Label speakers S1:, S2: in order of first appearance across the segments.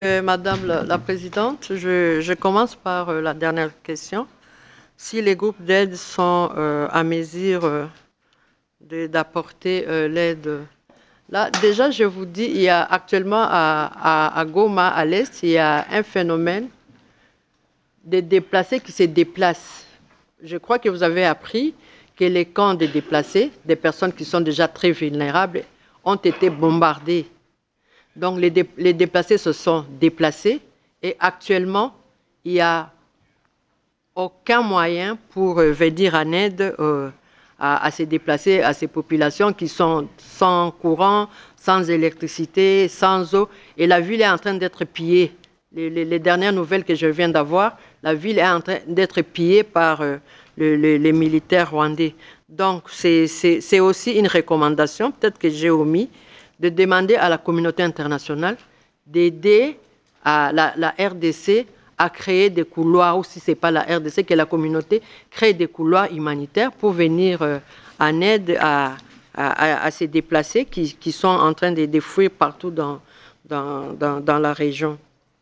S1: Madame la Présidente, je commence par la dernière question. Si les groupes d'aide sont à mesure d'apporter l'aide, là, déjà, je vous dis, il y a actuellement à Goma, à l'Est, il y a un phénomène des déplacés qui se déplacent. Je crois que vous avez appris que les camps des déplacés, des personnes qui sont déjà très vulnérables, ont été bombardés. Donc les déplacés se sont déplacés et actuellement, il n'y a aucun moyen pour venir en aide à ces déplacés, à ces populations qui sont sans courant, sans électricité, sans eau. Et la ville est en train d'être pillée. Les dernières nouvelles que je viens d'avoir, la ville est en train d'être pillée par les militaires rwandais. Donc c'est aussi une recommandation, peut-être que j'ai omis, de demander à la communauté internationale d'aider à la RDC à créer des couloirs, ou si ce n'est pas la RDC, que la communauté crée des couloirs humanitaires pour venir en aide à ces déplacés qui sont en train de fuir partout dans la région.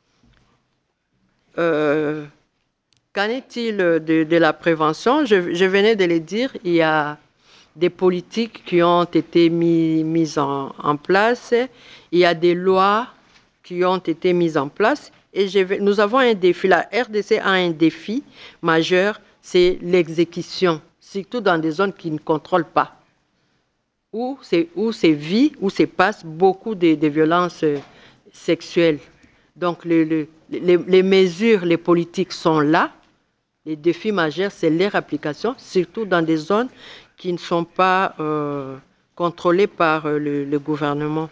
S1: Qu'en est-il de la prévention? Je venais de le dire, il y a des politiques qui ont été mises en place, il y a des lois qui ont été mises en place et nous avons un défi, la RDC a un défi majeur, c'est l'exécution, surtout dans des zones qui ne contrôlent pas, où se passent beaucoup de violences sexuelles. Donc les mesures, les politiques sont là. Les défis majeurs, c'est leur application, surtout dans des zones qui ne sont pas contrôlées par le gouvernement.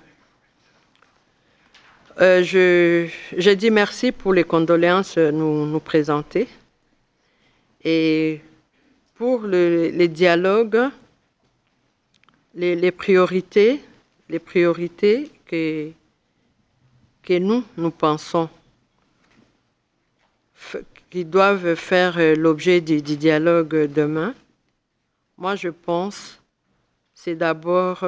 S1: Je dis merci pour les condoléances nous présentées. Et pour les dialogues, les priorités que nous pensons qui doivent faire l'objet du dialogue demain, moi je pense, c'est d'abord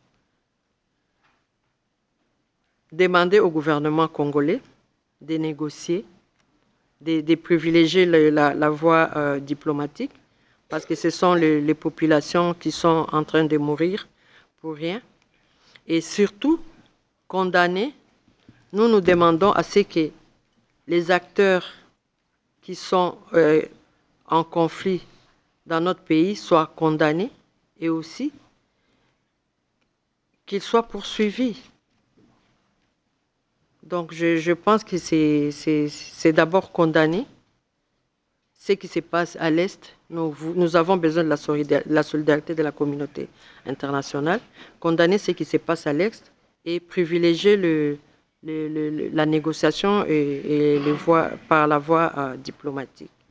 S1: demander au gouvernement congolais de négocier, de privilégier la voie diplomatique, parce que ce sont les populations qui sont en train de mourir pour rien. Et surtout, condamner, nous demandons à ce que les acteurs qui sont en conflit dans notre pays soient condamnés et aussi qu'ils soient poursuivis. Donc je pense que c'est d'abord condamner ce qui se passe à l'Est. Nous avons besoin de la solidarité de la communauté internationale. Condamner ce qui se passe à l'Est et privilégier la négociation et par la voie diplomatique.